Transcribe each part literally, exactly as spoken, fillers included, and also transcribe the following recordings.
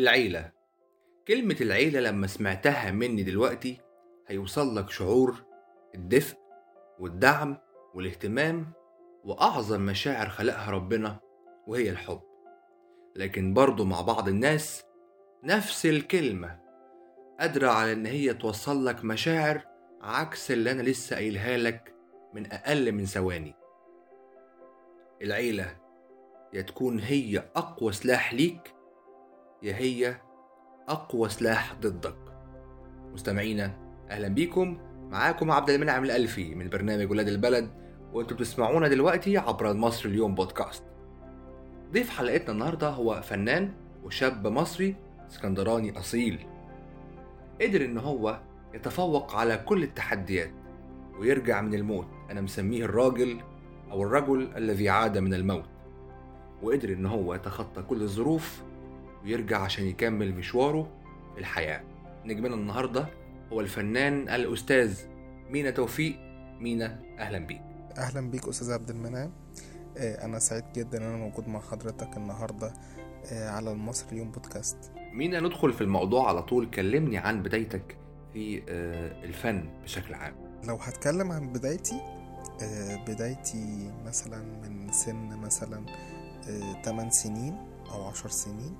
العيلة. كلمة العيلة لما سمعتها مني دلوقتي هيوصل لك شعور الدفء والدعم والاهتمام وأعظم مشاعر خلقها ربنا، وهي الحب. لكن برضو مع بعض الناس نفس الكلمة قادرة على إن هي توصل لك مشاعر عكس اللي أنا لسه قايلها لك من أقل من ثواني. العيلة يا تكون هي أقوى سلاح ليك، يا هي أقوى سلاح ضدك. مستمعينا، أهلا بيكم. معاكم عبد المنعم الألفي من برنامج ولاد البلد، وانتم بتسمعونا دلوقتي عبر مصر اليوم بودكاست. ضيف حلقتنا النهاردة هو فنان وشاب مصري اسكندراني أصيل، قدر إن هو يتفوق على كل التحديات ويرجع من الموت. أنا مسميه الراجل أو الرجل الذي عاد من الموت، وقدر إن هو يتخطى كل الظروف ويرجع عشان يكمل مشواره في الحياة. نجمنا النهاردة هو الفنان الأستاذ مينا توفيق. مينا، أهلا بيك. أهلا بيك أستاذ عبد المنعم. أنا سعيد جدا أن أنا موجود مع حضرتك النهاردة على المصري اليوم بودكاست. مينا، ندخل في الموضوع على طول. كلمني عن بدايتك في الفن بشكل عام. لو هتكلم عن بدايتي بدايتي مثلا من سن مثلا ثمان سنين أو عشر سنين.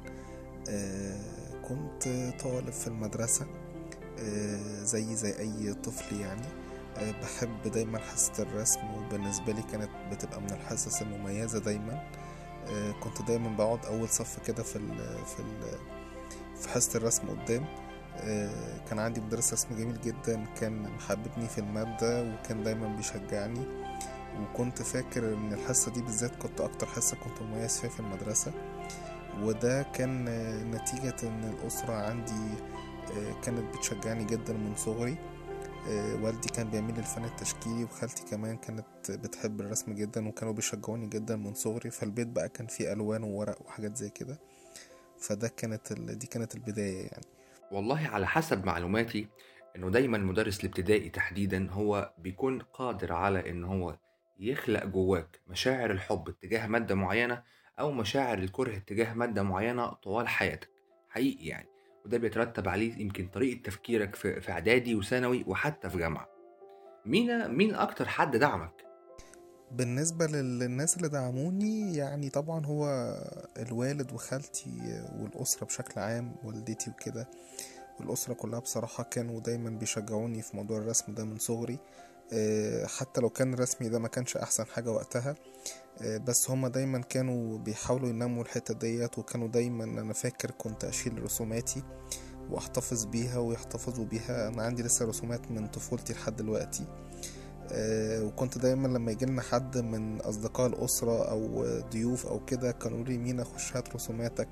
كنت طالب في المدرسة زي زي أي طفل يعني. بحب دايما حصة الرسم، وبالنسبة لي كانت بتبقى من الحصص المميزة دايما. كنت دايما بقعد أول صف كده في ال في ال في حصة الرسم قدام. كان عندي مدرس رسم جميل جدا، كان محببني في المادة وكان دايما بيشجعني. وكنت فاكر ان الحصة دي بالذات كنت اكتر حصة كنت مميز فيها في المدرسة، وده كان نتيجة ان الأسرة عندي كانت بتشجعني جدا من صغري. والدي كان بيعمل الفن التشكيلي، وخالتي كمان كانت بتحب الرسم جدا وكانوا بيشجعوني جدا من صغري. فالبيت بقى كان فيه ألوان وورق وحاجات زي كده. فده كانت دي كانت البداية يعني. والله على حسب معلوماتي انه دايما مدرس الابتدائي تحديدا هو بيكون قادر على ان هو يخلق جواك مشاعر الحب تجاه مادة معينة او مشاعر الكره تجاه مادة معينة طوال حياتك، حقيقي يعني. وده بيترتب عليه يمكن طريقة تفكيرك في في اعدادي وثانوي وحتى في جامعة. مين مين اكتر حد دعمك؟ بالنسبة للناس اللي دعموني يعني طبعا هو الوالد وخالتي والأسرة بشكل عام، والدتي وكده. والأسرة كلها بصراحة كانوا دايما بيشجعوني في موضوع الرسم ده من صغري. حتى لو كان رسمي ده ما كانش أحسن حاجة وقتها، بس هما دايما كانوا بيحاولوا ينموا الحتة ديت. وكانوا دايما، أنا فاكر كنت أشيل رسوماتي واحتفظ بيها ويحتفظوا بيها. أنا عندي لسه رسومات من طفولتي لحد دلوقتي. وكنت دايما لما يجيلنا حد من أصدقاء الأسرة أو ضيوف أو كده كانوا لي مينا خش هات رسوماتك،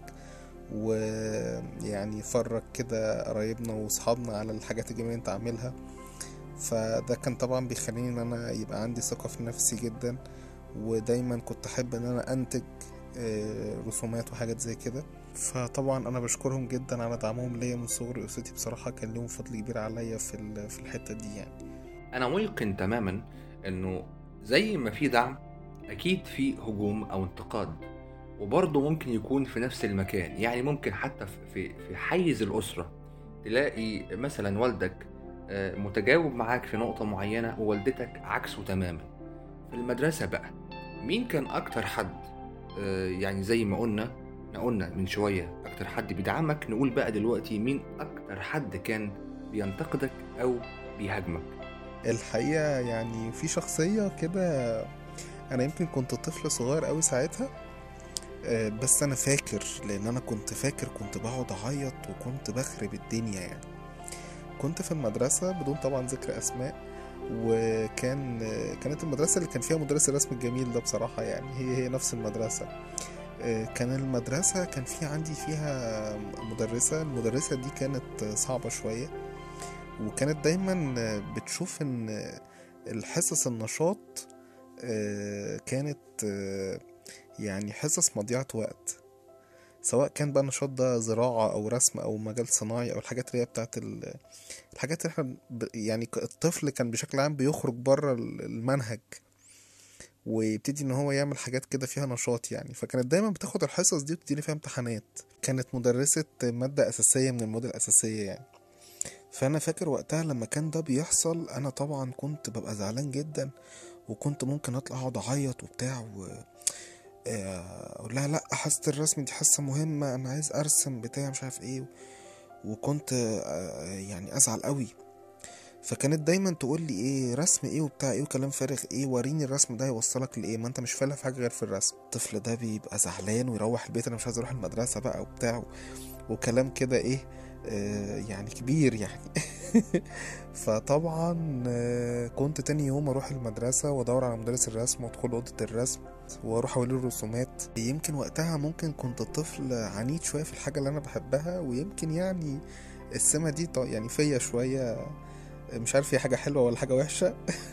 ويعني فرق كده قرايبنا وصحابنا على الحاجات الجميلة انت عاملها. فده كان طبعا بيخليني ان انا يبقى عندي ثقة في نفسي جدا، ودايما كنت احب ان انا انتج رسومات وحاجات زي كده. فطبعا انا بشكرهم جدا على دعمهم ليا من صغري. اسرتي بصراحة كان لهم فضل كبير عليا في في الحتة دي يعني. انا ميقن تماما انه زي ما في دعم اكيد في هجوم او انتقاد، وبرضه ممكن يكون في نفس المكان. يعني ممكن حتى في في حيز الأسرة تلاقي مثلا والدك متجاوب معاك في نقطة معينة ووالدتك عكسه تماما. في المدرسة بقى مين كان أكتر حد يعني زي ما قلنا قلنا من شوية أكتر حد بيدعمك؟ نقول بقى دلوقتي مين أكتر حد كان بينتقدك أو بيهاجمك؟ الحقيقة يعني في شخصية كده، أنا يمكن كنت طفل صغير قوي ساعتها، بس انا فاكر لان انا كنت فاكر كنت بقعد اعيط وكنت بخرب الدنيا يعني. كنت في المدرسة بدون طبعا ذكر اسماء، وكان كانت المدرسة اللي كان فيها مدرس الرسم الجميل ده بصراحة يعني هي هي نفس المدرسة. كان المدرسة كان في عندي فيها مدرسة. المدرسة دي كانت صعبة شوية، وكانت دايما بتشوف ان الحصص النشاط كانت يعني حصص مضيعة وقت، سواء كان بقى نشاط ده زراعة أو رسم أو مجال صناعي أو الحاجات اللي هي بتاعت الحاجات اللي احنا يعني الطفل كان بشكل عام بيخرج بره المنهج. ويبتدي ان هو يعمل حاجات كده فيها نشاط يعني. فكانت دايما بتاخد الحصص دي وتديني فيها امتحانات. كانت مدرسة مادة أساسية من المواد الأساسية يعني. فأنا فاكر وقتها لما كان ده بيحصل أنا طبعا كنت ببقى زعلان جدا، وكنت ممكن أطلع أقعد أعيط وبتاع و آه، أقول لها لأ، حصة الرسم دي حصة مهمة، أنا عايز أرسم بتاع مش عارف إيه. وكنت آه، يعني أزعل قوي. فكانت دايما تقول لي ايه رسم ايه وبتاع ايه وكلام فارغ ايه، وريني الرسم ده هيوصلك لايه، ما انت مش فاهم في حاجه غير في الرسم. الطفل ده بيبقى زعلان ويروح البيت انا مش عايز اروح المدرسه بقى وبتاع، وكلام كده ايه آه يعني كبير يعني. فطبعا آه كنت تاني يوم اروح المدرسه وادور على مدرس الرسم وادخل اوضه الرسم واروح اوريه الرسومات. يمكن وقتها ممكن كنت طفل عنيد شويه في الحاجه اللي انا بحبها، ويمكن يعني السمة دي ط- يعني فيا شوية. مش عارف هي حاجة حلوة ولا حاجة وحشة.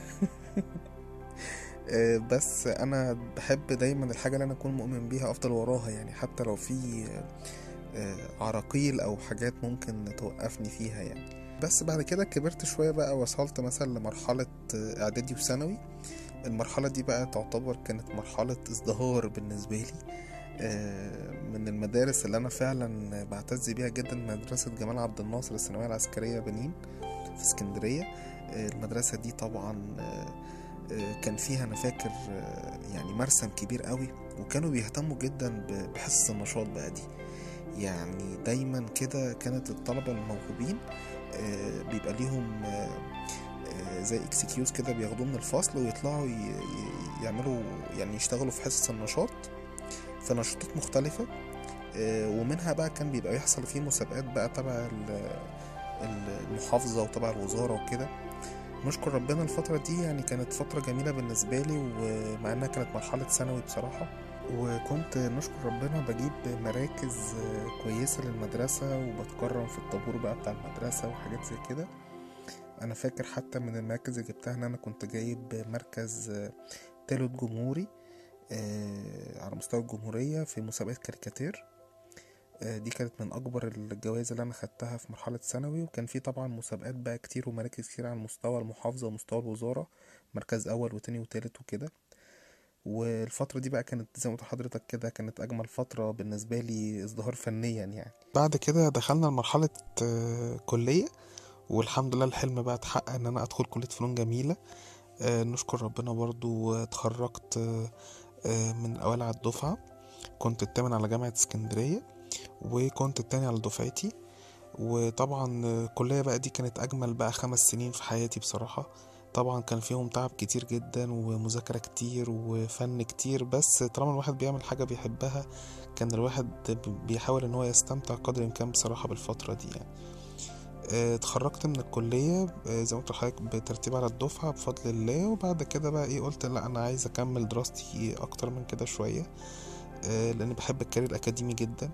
آه، بس انا بحب دايما الحاجة اللي انا اكون مؤمن بيها افضل وراها يعني، حتى لو في آه، عراقيل او حاجات ممكن توقفني فيها يعني. بس بعد كده كبرت شوية بقى، وصلت مثلا لمرحلة آه، اعدادي وثانوي. المرحلة دي بقى تعتبر كانت مرحلة ازدهار بالنسبة لي. آه، من المدارس اللي انا فعلا بعتز بيها جدا مدرسة جمال عبد الناصر الثانوية العسكرية بنين في اسكندرية. آه، المدرسة دي طبعا آه، آه، كان فيها أنا فاكر آه، يعني مرسم كبير قوي، وكانوا بيهتموا جدا ب- بحصص النشاط بقى دي. يعني دايما كده كانت الطلبة الموهوبين آه، بيبقى ليهم آه، آه، زي اكسكيوز كده بياخدوه من الفصل ويطلعوا ي- ي- يعملوا يعني يشتغلوا في حصص النشاط في نشاطات مختلفة. آه، ومنها بقى كان بيبقى يحصل فيه مسابقات بقى تبع ال- المحافظة وتبع الوزارة وكده. نشكر ربنا الفترة دي يعني كانت فترة جميلة بالنسبة لي، ومع انها كانت مرحلة ثانوي بصراحة. وكنت نشكر ربنا بجيب مراكز آه، كويسة للمدرسة، وبتكرم في الطابور بقى بتاع المدرسة وحاجات زي كده. انا فاكر حتى من المراكز اللي جبتها ان انا كنت جايب مركز آه، تالت جمهوري آه، على مستوى الجمهورية في مسابقات كاريكاتير. آه، دي كانت من اكبر الجوائز اللي انا خدتها في مرحله ثانوي. وكان في طبعا مسابقات بقى كتير ومراكز كتير على مستوى المحافظه ومستوى الوزاره، مركز اول وتاني وتالت وكده. والفتره دي بقى كانت زي ما قلت لحضرتك كده كانت اجمل فتره بالنسبه لي ازدهار فنيا يعني. بعد كده دخلنا لمرحله آه، كليه، والحمد لله الحلم بقى اتحقق ان انا ادخل كليه فنون جميله. آه، نشكر ربنا برضو آه، اتخرجت آه، آه، من الاوائل على الدفعه. كنت التامن على جامعه اسكندريه، وكنت التاني على دفعتي. وطبعا الكلية بقى دي كانت أجمل بقى خمس سنين في حياتي بصراحة. طبعا كان فيهم تعب كتير جدا ومذاكرة كتير وفن كتير، بس طالما الواحد بيعمل حاجة بيحبها كان الواحد بيحاول ان هو يستمتع قدر الامكان بصراحة بالفترة دي يعني. اه، اتخرجت من الكلية اه، زي ما قلت لحضرتك بترتيب على الدفعة بفضل الله. وبعد كده بقى ايه قلت لا انا عايز اكمل دراستي اكتر من كده شوية، اه، لاني بحب الكارير الاكاديمي جدا.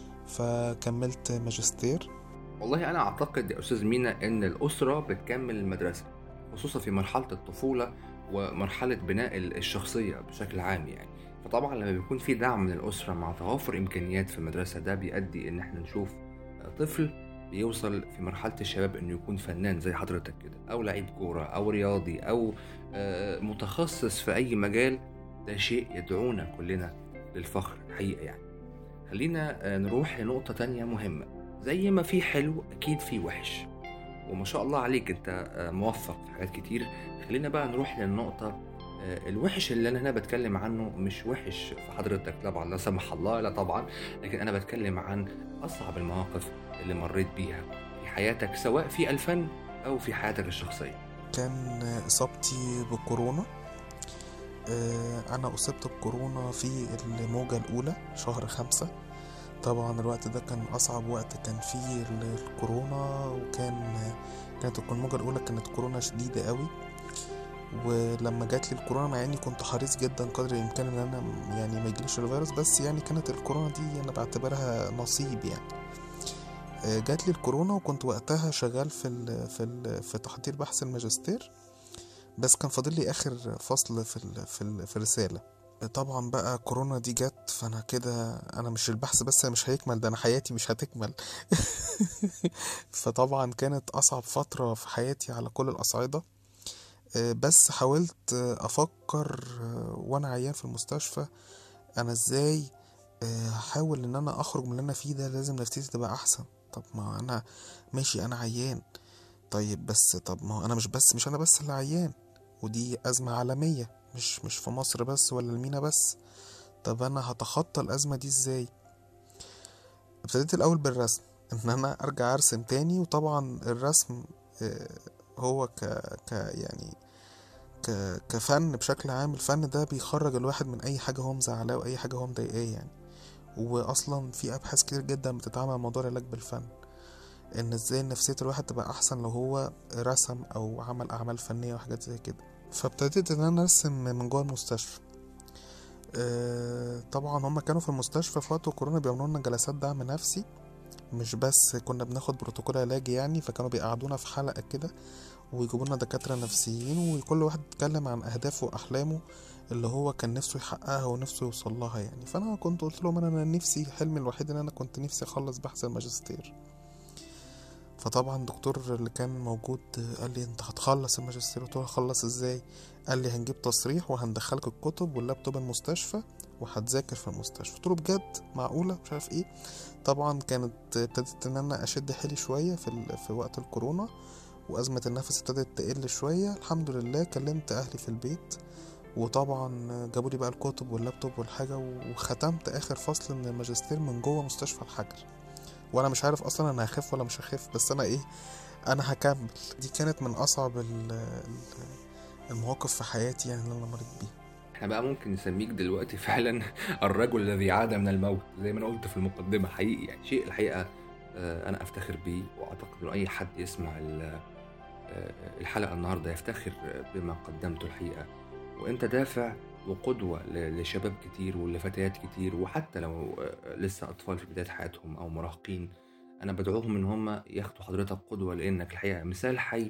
فكملت ماجستير. والله أنا أعتقد يا أستاذ مينا إن الأسرة بتكمل المدرسة، خصوصا في مرحلة الطفولة ومرحلة بناء ال- الشخصية بشكل عام يعني. فطبعا لما بيكون في دعم من الأسرة مع توافر إمكانيات في المدرسة، ده بيؤدي إن إحنا نشوف طفل بيوصل في مرحلة الشباب إنه يكون فنان زي حضرتك كده، أو لعيب كورة أو رياضي أو آه، متخصص في أي مجال. ده شيء يدعونا كلنا للفخر الحقيقة يعني. خلينا آه، نروح لنقطة تانية مهمة. زي ما في حلو أكيد في وحش، وما شاء الله عليك أنت آه، موفق في حاجات كتير. خلينا بقى نروح للنقطة آه، الوحش اللي أنا هنا بتكلم عنه مش وحش في حضرتك طبعا، لا سمح الله، لا طبعا. لكن أنا بتكلم عن أصعب المواقف اللي مريت بيها في حياتك، سواء في الفن أو في حياتك الشخصية. كان إصابتي بكورونا. آه، أنا أصبت بكورونا في الموجة الأولى شهر خمسة. طبعا الوقت ده كان أصعب وقت كان فيه ال- الكورونا. وكان كانت الموجة الأولى كانت كورونا شديدة قوي. ولما جات لي الكورونا مع اني كنت حريص جدا قدر الامكان ان انا يعني ما يجيليش الفيروس، بس يعني كانت الكورونا دي انا بعتبرها نصيب يعني. آه، جات لي الكورونا وكنت وقتها شغال في ال في ال في تحضير بحث الماجستير. بس كان فاضل لي اخر فصل في ال في ال في الرساله. طبعا بقى كورونا دي جت، فانا كده انا مش البحث بس مش هيكمل، ده انا حياتي مش هتكمل. فطبعا كانت اصعب فتره في حياتي على كل الاصعده. آه، بس حاولت آه، افكر آه، وانا عيان في المستشفى، انا ازاي آه، هحاول ان انا اخرج من اللي انا فيه ده. لازم نفسيتي تبقى احسن. طب ما انا ماشي، انا عيان، طيب بس طب ما هو انا مش بس مش انا بس اللي عيان، ودي ازمة عالمية، مش مش في مصر بس ولا المينا بس. طب انا هتخطى الازمة دي ازاي؟ ابتديت الاول بالرسم، ان انا ارجع ارسم تاني. وطبعا الرسم آه، هو ك ك يعني ك كفن بشكل عام، الفن ده بيخرج الواحد من اي حاجة هو مزعلاه واي حاجة هو مضايقاه يعني. واصلا في ابحاث كتير جدا بتتعمل عن موضوع العلاج بالفن، ان ازاي نفسية الواحد تبقى احسن لو هو رسم او عمل اعمال فنية وحاجات زي كده. فابتديت ان انا ارسم من جوه المستشفى. أه طبعا هما كانوا في المستشفى في وقت الكورونا بيعملوا لنا جلسات دعم نفسي، مش بس كنا بناخد بروتوكول علاجي يعني. فكانوا بيقعدونا في حلقة كده ويجيبوا لنا دكاترة نفسيين، وكل واحد يتكلم عن أهدافه وأحلامه اللي هو كان نفسه يحققها ونفسه يوصل لها يعني. فأنا كنت قلت لهم أنا أنا نفسي، حلمي الوحيد إن أنا كنت نفسي أخلص بحث الماجستير. فطبعا الدكتور اللي كان موجود قال لي أنت هتخلص الماجستير؟ قلت له هخلص إزاي؟ قال لي هنجيب تصريح وهندخلك الكتب واللابتوب المستشفى وهتذاكر في المستشفى. قلت له بجد؟ معقولة؟ مش عارف ايه. طبعا كانت ابتدت ان انا اشد حيلي شويه في ال... في وقت الكورونا، وازمه النفس ابتدت تقل شويه. الحمد لله كلمت اهلي في البيت، وطبعا جابوا لي بقى الكتب واللابتوب والحاجه، وختمت اخر فصل من الماجستير من جوه مستشفى الحجر. وانا مش عارف اصلا انا هخف ولا مش هخف، بس انا ايه، انا هكمل. دي كانت من اصعب ال- ال- المواقف في حياتي يعني اللي انا مريت بيها. احنا بقى ممكن نسميك دلوقتي فعلا الرجل الذي عاد من الموت زي ما انا قلت في المقدمة. حقيقي يعني شيء الحقيقة آه، انا افتخر بيه، واعتقد انه اي حد يسمع ال- آه، الحلقة النهاردة يفتخر بما قدمته الحقيقة. وانت دافع وقدوة ل- لشباب كتير ولفتيات كتير، وحتى لو آه، لسه اطفال في بداية حياتهم او مراهقين، انا بدعوهم ان هم ياخدوا حضرتك قدوة، لانك الحقيقة مثال حي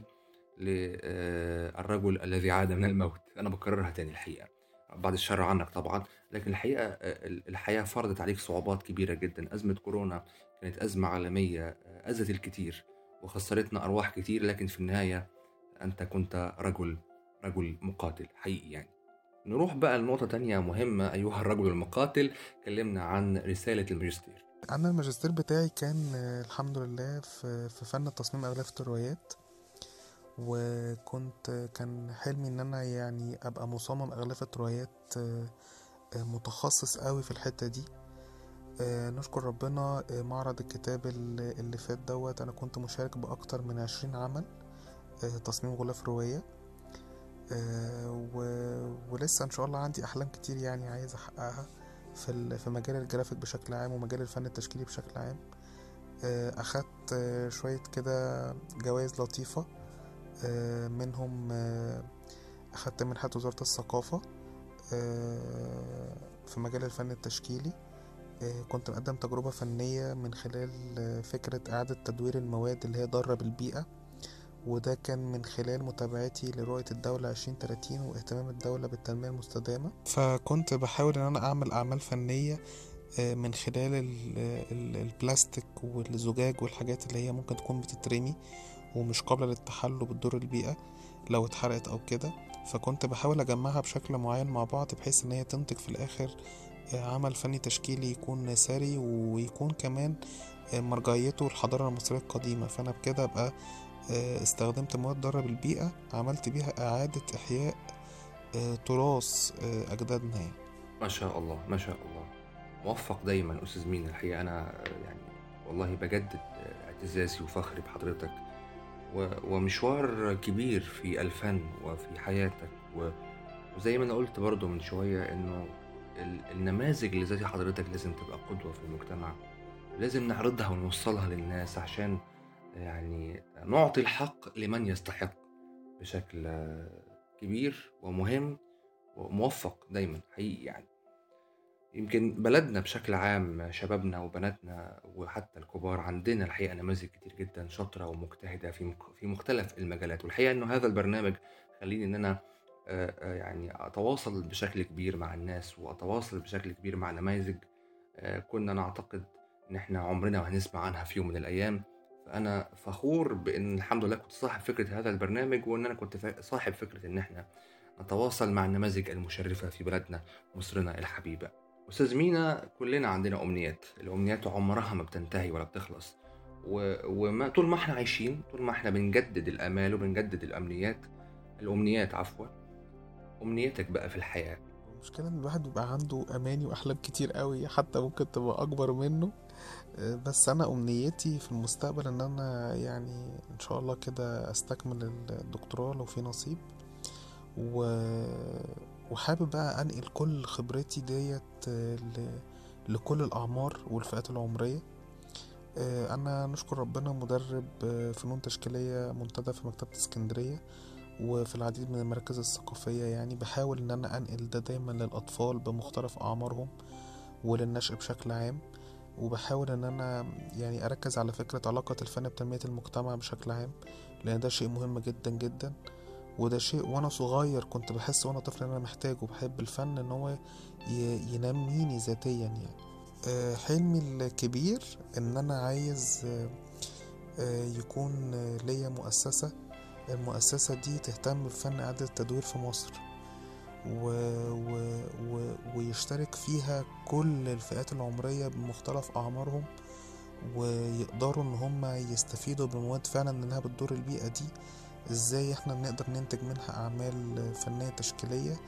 للرجل الذي عاد من الموت. أنا بكررها تاني الحقيقة، بعد الشر عنك طبعا، لكن الحقيقة آه، الحياة فرضت عليك صعوبات كبيرة جدا. أزمة كورونا كانت أزمة عالمية آه، أذت الكثير وخسرتنا أرواح كتير، لكن في النهاية أنت كنت رجل رجل مقاتل حقيقي يعني. نروح بقى لنقطة تانية مهمة أيها الرجل المقاتل. كلمنا عن رسالة الماجستير. انا الماجستير بتاعي كان آه، الحمد لله في في فن تصميم اغلفة الروايات. وكنت كان حلمي ان انا يعني ابقى مصمم اغلفة روايات آه، آه، متخصص قوي في الحتة دي. آه، نشكر ربنا آه، معرض الكتاب اللي اللي فات دوت انا كنت مشارك باكتر من عشرين عمل آه، تصميم غلاف رواية. آه، و- ولسه ان شاء الله عندي احلام كتير يعني عايز احققها في ال- في مجال الجرافيك بشكل عام ومجال الفن التشكيلي بشكل عام. آه، اخدت آه، شوية كده جوائز لطيفة، آه، منهم آه، أخدت منحة وزارة الثقافة آه، في مجال الفن التشكيلي. آه، كنت مقدم تجربة فنية من خلال آه، فكرة إعادة تدوير المواد اللي هي ضارة بالبيئة، وده كان من خلال متابعتي لرؤية الدولة عشرين تلاتين واهتمام الدولة بالتنمية المستدامة. فكنت بحاول إن أنا أعمل أعمال فنية آه، من خلال ال- ال- البلاستيك والزجاج والحاجات اللي هي ممكن تكون بتترمي ومش قابلة للتحلل بتضر البيئة لو اتحرقت أو كده. فكنت بحاول أجمعها بشكل معين مع بعض بحيث إن هي تنتج في الآخر آه، عمل فني تشكيلي يكون ثري ويكون كمان آه، مرجعيته الحضارة المصرية القديمة. فأنا بكده أبقى آه، استخدمت مواد ضارة بالبيئة، عملت بيها إعادة إحياء آه، تراث آه، أجدادنا يعني. ما شاء الله ما شاء الله، موفق دايما أستاذ مين. الحقيقة أنا يعني والله بجدد اعتزازي وفخري بحضرتك، و- ومشوار كبير في الفن وفي حياتك. و- وزي ما أنا قلت برضو من شوية إنه ال- النماذج اللي زي حضرتك لازم تبقى قدوة في المجتمع، لازم نعرضها ونوصلها للناس عشان يعني نعطي الحق لمن يستحق بشكل كبير ومهم وموفق دايما حقيقي يعني. يمكن بلدنا بشكل عام، شبابنا وبناتنا وحتى الكبار، عندنا الحقيقة نماذج كتير جدا شاطرة ومجتهدة في مك- في مختلف المجالات. والحقيقة إنه هذا البرنامج خليني إن أنا آه، آه، يعني أتواصل بشكل كبير مع الناس وأتواصل بشكل كبير مع نماذج آه، كنا نعتقد إن إحنا عمرنا ما هنسمع عنها في يوم من الأيام. فأنا فخور بأن الحمد لله كنت صاحب فكرة هذا البرنامج، وأن أنا كنت صاحب فكرة أن احنا نتواصل مع النماذج المشرفة في بلدنا مصرنا الحبيبة. أستاذ مينا، كلنا عندنا أمنيات، الأمنيات عمرها ما بتنتهي ولا بتخلص، و... وما طول ما احنا عايشين، طول ما احنا بنجدد الآمال وبنجدد الأمنيات الأمنيات عفوا أمنيتك بقى في الحياة. المشكلة ان الواحد بيبقى عنده اماني واحلام كتير قوي، حتى ممكن تبقى اكبر منه. آه، بس انا امنيتي في المستقبل ان انا يعني ان شاء الله كده استكمل الدكتوراه لو في نصيب، و... وحابب بقى انقل كل خبرتي ديت آه، ل... لكل الاعمار والفئات العمرية. آه، انا نشكر ربنا مدرب آه، فنون تشكيلية منتدى في مكتبة اسكندرية وفي العديد من المراكز الثقافية. يعني بحاول ان انا انقل ده دايما للاطفال بمختلف اعمارهم وللنشء بشكل عام، وبحاول ان انا يعني اركز على فكرة علاقة الفن بتنمية المجتمع بشكل عام، لان ده شيء مهم جدا جدا. وده شيء وانا صغير كنت بحس وانا طفل ان انا محتاجه، بحب الفن ان هو ي- ينميني ذاتيا يعني. آه، حلمي الكبير ان انا عايز آه، آه، يكون آه، ليا مؤسسة، المؤسسة دي تهتم بفن إعادة التدوير في مصر، و... و... و... ويشترك فيها كل الفئات العمرية بمختلف أعمارهم، ويقدروا إن هم يستفيدوا بالمواد فعلا إنها بتدور البيئة دي. إزاي إحنا نقدر ننتج منها أعمال فنية تشكيلية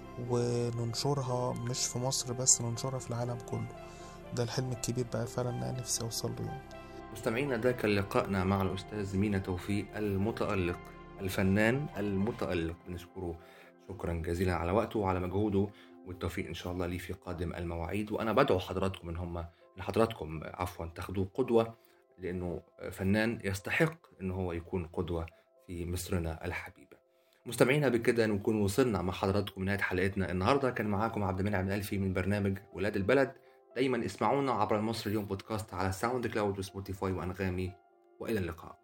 وننشرها مش في مصر بس، ننشرها في العالم كله. ده الحلم الكبير بقى فعلا أنا نفسي أوصل له يعني. مستمعينا، ده كان لقائنا مع الأستاذ مينا توفيق المتألق، الفنان المتألق، بنشكره شكرا جزيلا على وقته وعلى مجهوده، والتوفيق إن شاء الله ليه في قادم المواعيد. وأنا بدعو حضراتكم إن هم لحضراتكم عفوا تاخدوه قدوة، لأنه فنان يستحق إن هو يكون قدوة في مصرنا الحبيبة. مستمعينا، بكده نكون وصلنا مع حضراتكم لنهاية حلقتنا النهاردة. كان معاكم عبد المنعم الألفي من برنامج ولاد البلد. دايما اسمعونا عبر المصري اليوم بودكاست على ساوند كلاود وسبوتيفاي وأنغامي، وإلى اللقاء.